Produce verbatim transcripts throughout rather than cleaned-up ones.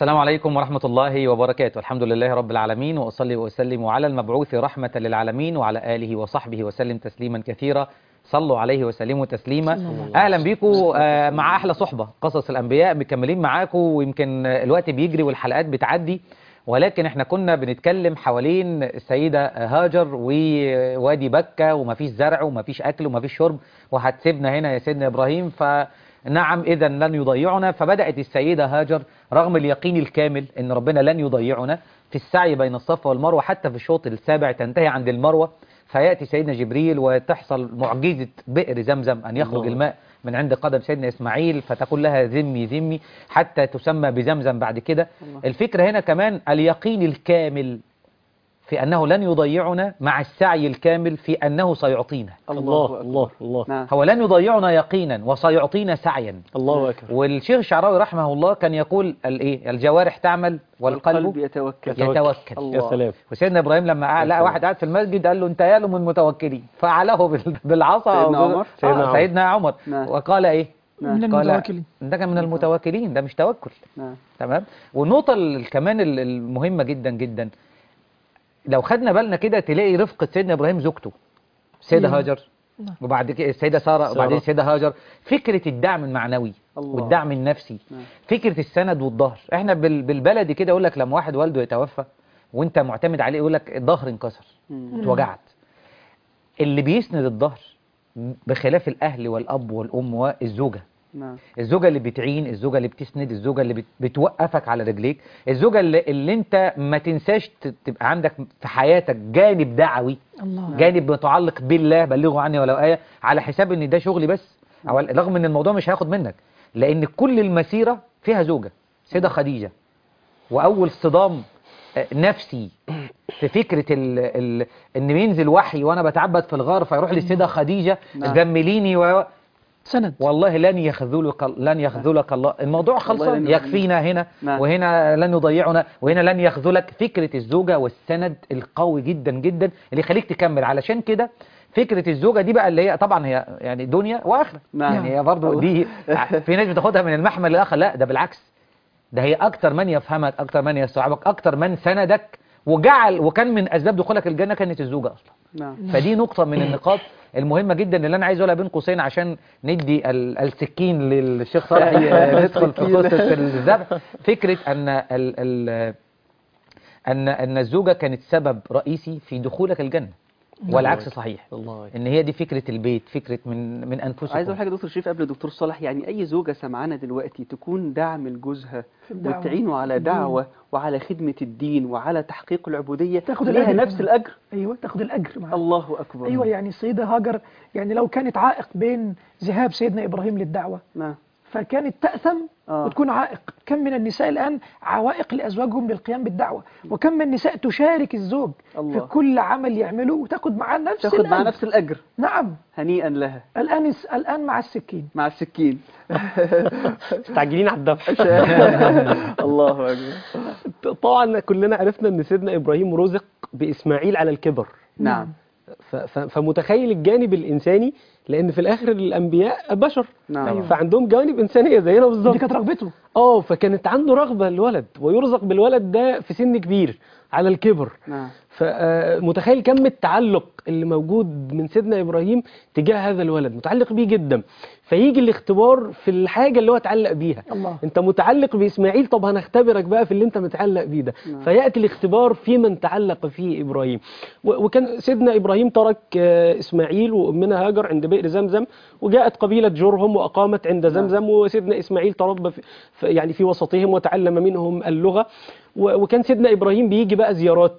السلام عليكم ورحمة الله وبركاته. الحمد لله رب العالمين، وأصلي وأسلم على المبعوث رحمة للعالمين وعلى آله وصحبه وسلم تسليما كثيرا. صلوا عليه وسلموا تسليما. أهلا بيكم مع أحلى صحبة قصص الأنبياء، مكملين معاكم، ويمكن الوقت بيجري والحلقات بتعدي، ولكن احنا كنا بنتكلم حوالين السيدة هاجر ووادي بكة، ومفيش زرع ومفيش أكل ومفيش شرب، وهتسيبنا هنا يا سيدنا إبراهيم، فنعم إذا لن يضيعنا. فبدأت السيدة هاجر رغم اليقين الكامل أن ربنا لن يضيعنا في السعي بين الصفا والمروة، حتى في الشوط السابع تنتهي عند المروة، فيأتي سيدنا جبريل وتحصل معجزة بئر زمزم، أن يخرج الماء من عند قدم سيدنا إسماعيل، فتقول لها ذمي ذمي حتى تسمى بزمزم بعد كده. الفكرة هنا كمان اليقين الكامل في أنه لن يضيعنا مع السعي الكامل في أنه سيعطينا. الله الله الله نعم. هو لن يضيعنا يقينا وسيعطينا سعيا. الله أكبر. والشيخ الشعراوي رحمه الله كان يقول الايه، الجوارح تعمل والقلب, والقلب يتوكل, يتوكل. الله. يا سلام. وسيدنا إبراهيم لما لقى واحد قاعد في المسجد قال له أنت يا له من المتوكلين، فعله بالعصا سيدنا عمر, سيدنا عمر. سيدنا عمر. نعم. وقال إيه؟ من المتوكلين. ده كان من المتوكلين، ده مش توكل. نعم. تمام. والنقطة كمان المهمة جدا جدا، لو خدنا بالنا كده تلاقي رفقة سيدنا إبراهيم زوجته السيدة هاجر، وبعد كده السيدة سارة، وبعدين السيدة هاجر. فكرة الدعم المعنوي الله. والدعم النفسي، نعم. فكرة السند والظهر. احنا بالبلدي كده يقول لك لما واحد والده يتوفى وانت معتمد عليه يقول لك الظهر انكسر، اتوجعت. اللي بيسند الظهر بخلاف الأهل والأب والأم والزوجة، نعم. الزوجة اللي بتعين، الزوجة اللي بتسند، الزوجة اللي بت... بتوقفك على رجليك، الزوجة اللي, اللي انت ما تنساش تبقى عندك في حياتك جانب دعوي الله. جانب متعلق بالله، بلغوا عني ولو آية، على حساب ان ده شغلي بس، أو رغم ان الموضوع مش هياخد منك، لان كل المسيرة فيها زوجة سيدة خديجة. واول صدام نفسي في فكرة ال ال ان ينزل وحي وانا بتعبد في الغار فيروح للسيدة خديجة زمليني و سند، والله لن يخذلك لن يخذلك الله. الموضوع خلصان، يكفينا هنا نعم. وهنا لن يضيعنا وهنا لن يخذلك. فكرة الزوجة والسند القوي جدا جدا اللي يخليك تكمل. علشان كده فكرة الزوجة دي بقى اللي هي طبعا هي يعني دنيا واخرة نعم. يعني هي برضه دي في ناس بتاخدها من المحمل للآخر، لا ده بالعكس، ده هي أكتر من يفهمك، أكتر من يستوعبك، أكتر من سندك وجعل وكان من أسباب دخولك الجنة كانت الزوجة أصلا نعم. فدي نقطة من النقاط المهمة جدا اللي أنا عايز أقولها بين قوسين عشان ندي السكين للشيخ صالح ندخل في قصة الذبح. فكرة أن ال ال أن أن الزوجة كانت سبب رئيسي في دخولك الجنة، والعكس صحيح. الله. ان هي دي فكرة البيت، فكرة من من انفسكم. عايز اقول حاجه دكتور شريف قبل الدكتور صالح، يعني اي زوجه سمعانه دلوقتي تكون دعم لجوزها وتعينه على دعوه وعلى خدمه الدين وعلى تحقيق العبوديه، تاخد ليها نفس الاجر. ايوه تاخد الاجر معاها. الله اكبر. ايوه يعني السيده هاجر يعني لو كانت عائق بين ذهاب سيدنا ابراهيم للدعوه نعم فكانت تأثم آه. وتكون عائق. كم من النساء الآن عوائق لأزواجهم للقيام بالدعوة، وكم من النساء تشارك الزوج الله. في كل عمل يعمله وتاخد معاه نفس تاخد الأجر. معاه نفس الأجر. نعم هنيئا لها. الآن الآن مع السكين مع السكين مستعجلين على الذبح. الله أكبر. طبعا كلنا عرفنا ان سيدنا إبراهيم رزق بإسماعيل على الكبر. نعم. فمتخيل الجانب الإنساني، لأن في الآخر الأنبياء بشر نعم. فعندهم جوانب إنسانية زينا بالظبط. دي كانت رغبته. اه فكانت عنده رغبة الولد ويرزق بالولد ده في سن كبير على الكبر. نعم. فمتخيل كم التعلق اللي موجود من سيدنا إبراهيم تجاه هذا الولد، متعلق بيه جدا. فيجي الاختبار في الحاجة اللي هو اتعلق بيها. الله. انت متعلق بإسماعيل، طب هنختبرك بقى في اللي انت متعلق بيه ده. نعم. فيأتي الاختبار في من تعلق فيه إبراهيم. وكان سيدنا إبراهيم ترك إسماعيل وأمنا هاجر عند بئر زمزم، وجاءت قبيلة جرهم وأقامت عند زمزم. وسيدنا إسماعيل تربى في يعني في وسطهم وتعلم منهم اللغة. وكان سيدنا إبراهيم بيجي بقى زيارات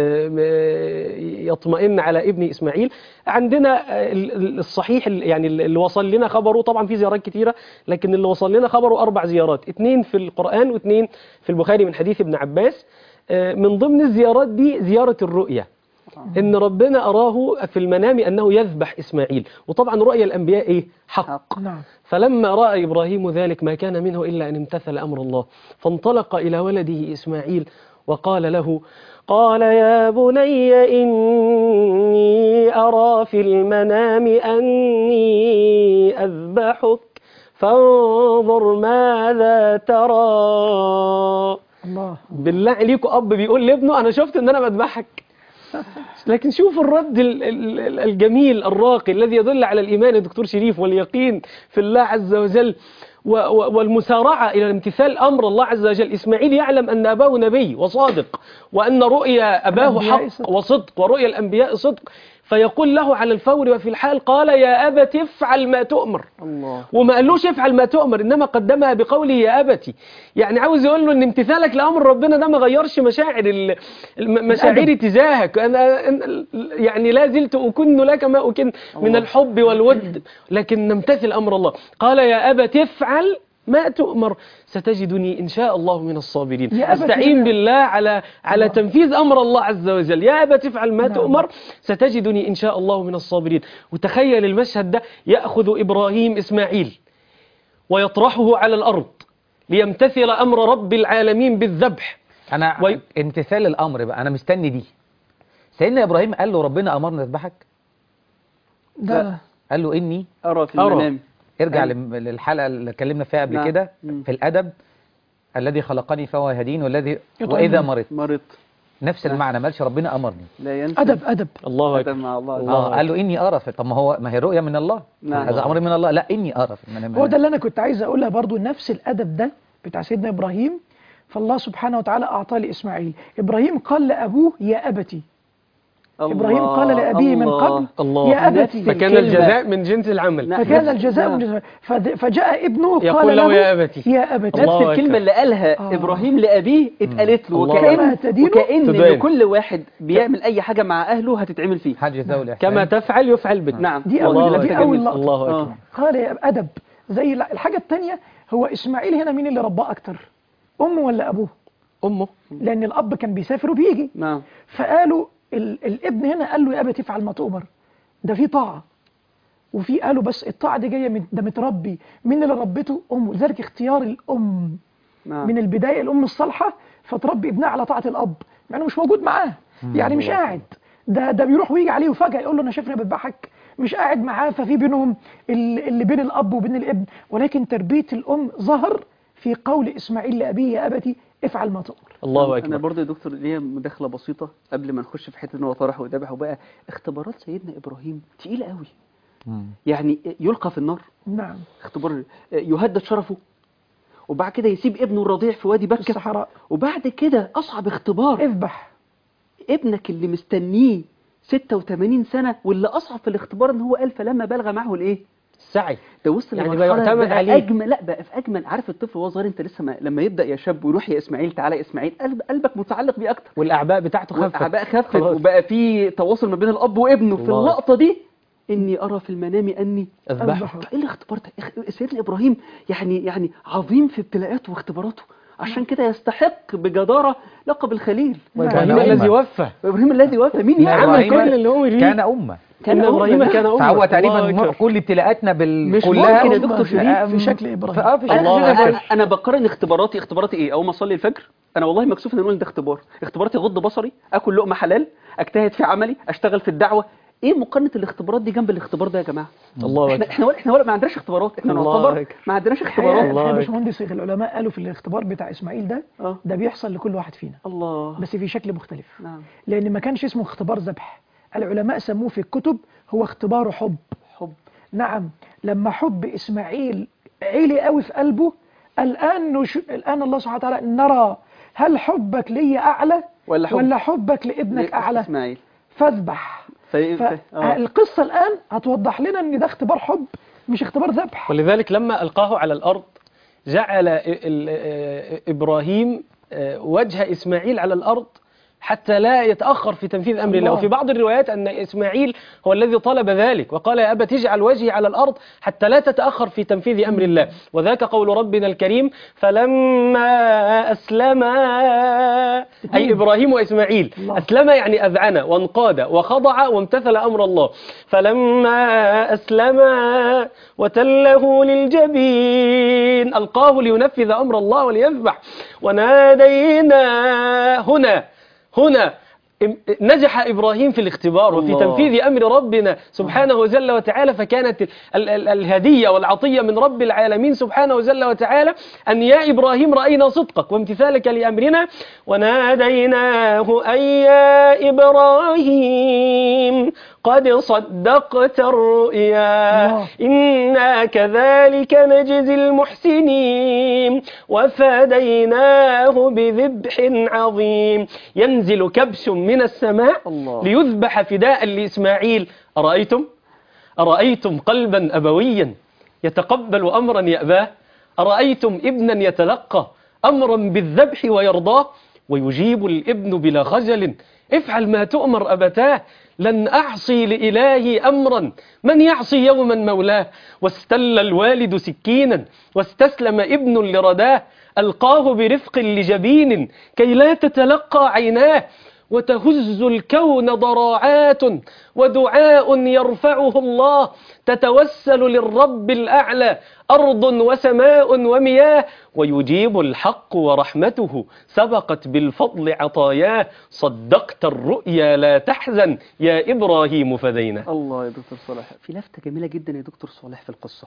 يطمئن على ابن إسماعيل. عندنا الصحيح يعني اللي وصل لنا خبره، طبعا في زيارات كتيرة لكن اللي وصل لنا خبره أربع زيارات، اثنين في القرآن واثنين في البخاري من حديث ابن عباس. من ضمن الزيارات دي زيارة الرؤية، إن ربنا أراه في المنام أنه يذبح إسماعيل. وطبعا رؤيا الأنبياء إيه؟ حق. نعم. فلما رأى إبراهيم ذلك ما كان منه إلا أن امتثل أمر الله، فانطلق إلى ولده إسماعيل وقال له قال يا بني إني أرى في المنام أني أذبحك فانظر ماذا ترى الله بالله عليكم اب بيقول لابنه انا شفت ان انا بذبحك. لكن شوف الرد ال- ال- الجميل الراقي الذي يدل على الايمان يا دكتور شريف واليقين في الله عز وجل و- و- والمسارعه الى امتثال امر الله عز وجل. اسماعيل يعلم ان اباه نبي وصادق، وان رؤيا اباه الأنبياء حق صدق. وصدق، ورؤيا الانبياء صدق، فيقول له على الفور وفي الحال قال يا ابت افعل ما تؤمر. الله. وما قالوش افعل ما تؤمر، انما قدمها بقوله يا ابتي. يعني عاوز يقول له ان امتثالك لامر ربنا ده ما غيرش مشاعر ال- الم- مشاعري تجاهك. انا أنا- يعني لا زلت اكن لك ما اكن من الحب والود، لكن نمتثل امر الله. قال يا ابت افعل ما تؤمر ستجدني ان شاء الله من الصابرين. يا أبت استعين هنا- بالله على على تنفيذ امر الله عز وجل. يا ابت افعل ما نعم. تؤمر ستجدني ان شاء الله من الصابرين. وتخيل المشهد ده، ياخذ ابراهيم اسماعيل ويطرحه على الارض ليمتثل امر رب العالمين بالذبح. انا وي- امتثال الامر بقى انا مستني دي. سيدنا ابراهيم قال له ربنا امرنا نذبحك؟ ده لا. قال له اني أرى في أرى. المنام. ارجع أيوة. لم- للحلقه اللي اتكلمنا فيها قبل نعم. كده مم. في الادب، الذي خلقني فهو يهدين والذي يطعمني. واذا مرضت، مرض. نفس نعم. المعنى، ما قالش ربنا امرني. لا ينسى. أدب أدب الله أدب اكبر. مع الله. الله اه قال له اني ارى في- طب ما هو ما هي رؤيه من الله، نعم. هذا امر من الله، لا اني ارى في المنام. هو ده اللي أنا كنت عايز أقولها برضو، نفس الأدب ده بتاع سيدنا إبراهيم فالله سبحانه وتعالى أعطاه لإسماعيل. إبراهيم قال لأبوه يا أبتي. الله. إبراهيم قال لأبيه من الله. قبل الله. يا أبتي. فكان الكلمة. الجزاء من جنس العمل. نعم. فكان نفس- الجزاء نعم. من جزاء. فد- فجاء ابنه يقول قال له له يا أبتي. يا أبتي. الله نفس أكبر. الكلمة اللي قالها آه. إبراهيم لأبيه اتقالت له. الله وكأن كما تدين وكأن تدين. لكل واحد بيعمل أي حاجة مع أهله هتتعمل فيه. حاج جزاء الإحسان. كما تفعل يفعل بك. نعم. دي والله أول لفتة دي أول جميلة. لقطة. الله آه. اكبر. قال يا أدب. زي لا- الحاجة التانية، هو إسماعيل هنا مين اللي رباه أكتر؟ أمه ولا أبوه؟ امه. لأن الأب كان بيسافر وبيجي. نعم. فقالوا ال الابن هنا قال له يا أبت افعل ما تؤمر. ده في طاعة، وفي قالوا بس الطاعة دي جاية من ده متربي. مين اللي ربته؟ أمه. لذلك اختيار الأم نعم. من البداية، الأم الصالحة فتربي ابنها على طاعة الأب مع إنه مش موجود معاه، يعني مش قاعد، ده ده بيروح ويجي عليه وفجأة يقول له أنا شايفني بذبحك، مش قاعد معاه. ففي بينهم ال- اللي بين الأب وبين الابن، ولكن تربية الأم ظهر في قول إسماعيل لأبيه يا أبتي افعل ما تؤمر. الله انا اكبر. برضه يا دكتور ليا مداخله بسيطه قبل ما نخش في حته ان هو طرح وذبح. وبقى اختبارات سيدنا ابراهيم تقيله قوي، مم. يعني يلقى في النار، نعم. اختبار يهدد شرفه، وبعد كده يسيب ابنه الرضيع في وادي في بركه، الصحراء وبعد كده اصعب اختبار اذبح. ابنك اللي مستنيه ستة وثمانين سنه، واللي اصعب في الاختبار ان هو قال فلما بلغ معه الايه؟ السعي. ده وصل يعني لمرحلة بقى يعتمد بقى عليه. اجمل. لا بقى في اجمل. عارف الطفل وهو صغير انت لسه ما لما يبدا يا شاب ويروح يا اسماعيل تعالى يا اسماعيل، قلب قلبك متعلق بيه اكتر، والاعباء بتاعته خفت. والأعباء خفت، خلاص. وبقى في تواصل ما بين الأب وابنه. في الله. اللقطة دي إني أرى في المنام أني اذبحه. إيه الاختبار ده؟ إخ- سيدنا إبراهيم يعني يعني عظيم في ابتلاءاته واختباراته، عشان كده يستحق بجدارة لقب الخليل. وابراهيم أمة. الذي وفى. إبراهيم الذي وفى. مين لا، يعمل عمل إبراهيم كل اللي هو يريد. كان أمة. ان ابراهيم كان امه. فهو الله تقريبا أكبر. كل ابتلاءاتنا بال مش كلها ممكن يا أمة. دكتور شريف آه، في شكل إبراهيم. آه، في شكل الله أنا, أكبر. أنا, أنا بقارن اختباراتي. اختباراتي إيه؟ أول ما أصلي الفجر أنا والله مكسوف إن أقول ده اختبار. اختباراتي أغض بصري، آكل لقمة حلال، أجتهد في عملي، أشتغل في الدعوة. إيه مقارنة الاختبارات دي جنب الاختبار ده يا جماعة؟ الله احنا اكبر. احنا ولا احنا ولا ما عندناش اختبارات، احنا الله نعتبر أكبر. ما عندناش الحقيقة اختبارات. الله الحقيقة يا أكبر. باشمهندس العلماء قالوا في الاختبار بتاع إسماعيل ده اه ده بيحصل لكل واحد فينا، الله. بس في شكل مختلف. نعم. لأن ما كانش اسمه اختبار ذبح، العلماء سموه في الكتب هو اختبار حب. حب. نعم. لما حب إسماعيل عالي قوي في قلبه، الآن نش... الآن الله سبحانه وتعالى نرى هل حبك لي أعلى ولا حب ولا حبك لابنك أعلى، اسماعيل. فاذبح. في... في... آه. فالقصة الآن هتوضح لنا أن ده اختبار حب مش اختبار ذبح. ولذلك لما ألقاه على الأرض جعل ال- ال- إبراهيم وجه إسماعيل على الأرض حتى لا يتأخر في تنفيذ أمر الله. الله. وفي بعض الروايات أن إسماعيل هو الذي طلب ذلك وقال يا أبت اجعل وجهي على الأرض حتى لا تتأخر في تنفيذ أمر الله. وذاك قول ربنا الكريم فلما أسلما، أي إبراهيم وإسماعيل الله. أسلم يعني أذعن وانقاد وخضع وامتثل أمر الله. فلما أسلما وتله للجبين ألقاه لينفذ أمر الله وليذبح. ونادينا هنا هنا نجح إبراهيم في الاختبار وفي الله. تنفيذ أمر ربنا سبحانه وجل وتعالى، فكانت ال ال الهدية والعطية من رب العالمين سبحانه وجل وتعالى أن يا إبراهيم رأينا صدقك وامتثالك لأمرنا وناديناه أن يا إبراهيم قد صدقت الرؤيا إنا كذلك نجزي المحسنين وفديناه بذبح عظيم. ينزل كبش من السماء الله. ليذبح فداء لإسماعيل. أرأيتم أرأيتم قلبا أبويا يتقبل أمرا يأباه؟ أرأيتم ابنا يتلقى أمرا بالذبح ويرضاه؟ ويجيب الابن بلا خجل افعل ما تؤمر أبتاه لن أعصي لإلهي أمرا من يعصي يوما مولاه. واستل الوالد سكينا واستسلم ابن لرداه ألقاه برفق لجبين كي لا تتلقى عيناه وتهز الكون ضراعات ودعاء يرفعه الله تتوسل للرب الأعلى أرض وسماء ومياه ويجيب الحق ورحمته سبقت بالفضل عطاياه صدقت الرؤيا لا تحزن يا إبراهيم فدينا. الله يا دكتور صالح، في لفتة جميلة جدا يا دكتور صالح في القصة.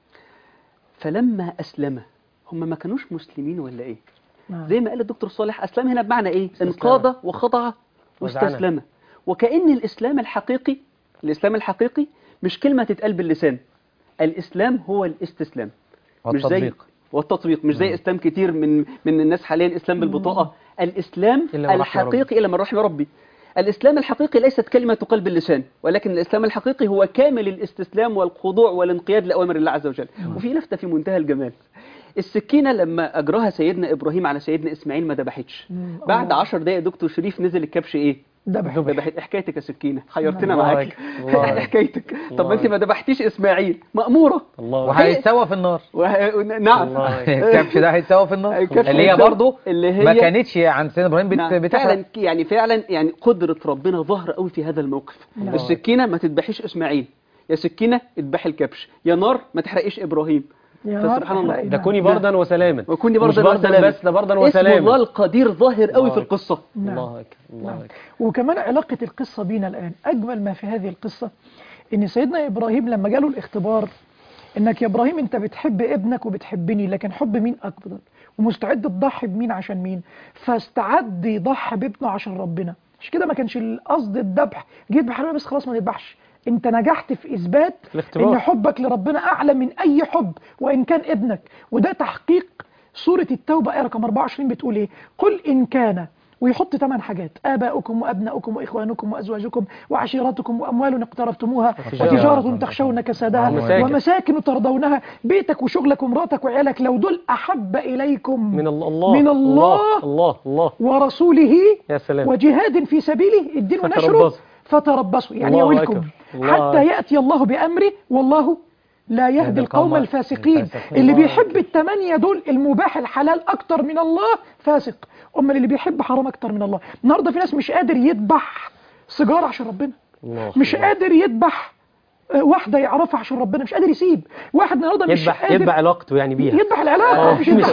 فلما أسلم، هم ما كانوش مسلمين ولا إيه؟ زي ما قال الدكتور صالح، أسلم هنا بمعنى إيه؟ انقاد وخضع واستسلم. وكأن الإسلام الحقيقي الإسلام الحقيقي مش كلمة تتقال باللسان. الإسلام هو الاستسلام مش زي والتطبيق، مش زي إسلام كتير من من الناس حاليا إسلام بالبطاقة. الإسلام الحقيقي إلى من رحم ربي. الإسلام الحقيقي ليست كلمة تقال باللسان، ولكن الإسلام الحقيقي هو كامل الاستسلام والخضوع والانقياد لأوامر الله عز وجل. وفي لفتة في منتهى الجمال، السكينة لما أجراها سيدنا إبراهيم على سيدنا إسماعيل ما ذبحتش. بعد عشر دقايق دكتور شريف نزل الكبش إيه؟ ذبح. ذبحت. حكايتك يا سكينة، حيرتنا معاك. حكايتك. طب ما أنت ما ذبحتيش إسماعيل، مأمورة وهيتسوى في النار. وه... نعم الكبش ده هيتسوى في النار، اللي هي برضه اللي هي ما كانتش عند سيدنا إبراهيم بت... نعم. بتحرق. فعلا يعني فعلا يعني قدرة ربنا ظاهرة قوي في هذا الموقف. نعم. السكينة ما تذبحيش إسماعيل، يا سكينة اذبحي الكبش، يا نار ما تحرقيش إبراهيم. فسبحان الله، ده كوني بردا وسلاما، وكوني بردا وسلاما، بس ده بردا وسلاما. اسم الله القدير ظاهر قوي في القصة. نعم. الله أكبر الله أكبر. وكمان علاقة القصة بينا الآن، أجمل ما في هذه القصة إن سيدنا إبراهيم لما جاله الاختبار إنك يا إبراهيم أنت بتحب ابنك وبتحبني، لكن حب مين أكبر ومستعد تضحي بمين عشان مين؟ فاستعد يضحي بابنه عشان ربنا. مش كده ما كانش القصد الذبح، جيت بحرمه بس خلاص ما نذبحش. انت نجحت في اثبات ان حبك لربنا اعلى من اي حب وان كان ابنك. وده تحقيق سورة التوبة آية رقم أربعة وعشرين بتقول ايه؟ قل ان كان، ويحط ثمان حاجات: آباؤكم وأبناؤكم وإخوانكم وأزواجكم وعشيرتكم وأموال اقترفتموها وتجارة تخشون كسادها ومساكن ترضونها. بيتك وشغلك ومراتك وعيالك لو دول أحب إليكم من الله من الله, الله, الله ورسوله يا سلام وجهاد في سبيله الدين ونشره فتربصوا، يعني يا ويلكم حتى يأتي الله بأمره والله لا يهدي القوم الفاسقين. اللي بيحب الثمانية دول المباح الحلال أكتر من الله فاسق، أما اللي بيحب حرام أكتر من الله. النهاردة في ناس مش قادر يذبح سيجارة عشان ربنا، مش قادر يذبح واحدة يعرفها عشان ربنا، مش قادر يسيب. واحد النهارده مش يذبح قادر يذبح علاقته يعني بيها، يذبح العلاقة مش يذبح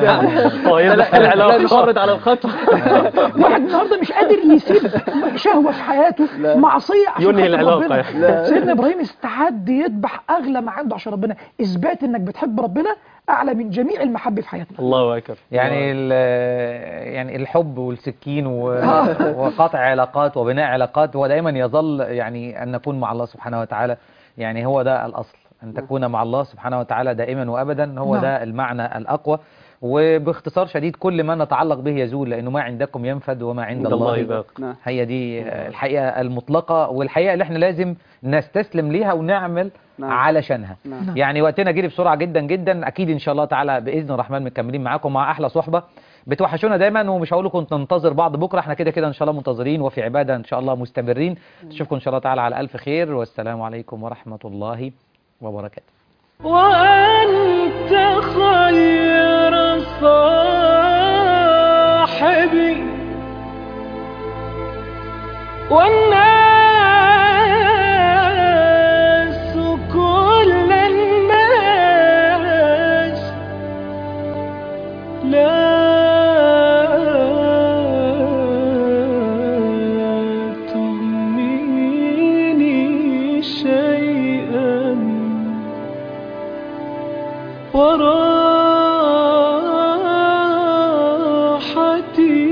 اه يذبح العلاقة، يحافظ على الخطر. واحد النهارده مش قادر يسيب شهوة في حياته، معصية عشان ينهي العلاقة. ربنا. سيدنا إبراهيم استعد يذبح أغلى ما عنده عشان ربنا، إثبات إنك بتحب ربنا أعلى من جميع المحبة في حياتنا. الله أكبر. يعني يعني الحب والسكين وقطع علاقات وبناء علاقات هو دائما يظل يعني أن نكون مع الله سبحانه وتعالى. يعني هو ده الأصل، أن تكون مع الله سبحانه وتعالى دائما وأبدا، هو ده المعنى الأقوى. وباختصار شديد كل ما نتعلق به يزول، لأنه ما عندكم ينفد وما عند الله باق. هي دي الحقيقة المطلقة، والحقيقة اللي احنا لازم نستسلم ليها ونعمل نعم. علشانها نعم. يعني وقتنا جري بسرعة جدا جدا. أكيد إن شاء الله تعالى بإذن الرحمن مكملين معاكم مع أحلى صحبة. بتوحشونا دايما، ومش هقول لكم ننتظر بعض بكرة، احنا كده كده إن شاء الله منتظرين وفي عبادة إن شاء الله مستمرين. نشوفكم إن شاء الله تعالى على ألف خير، والسلام عليكم ورحمة الله وبركاته. وأنت خير صاحبي والناس كل الناس لا شيئا وراحتي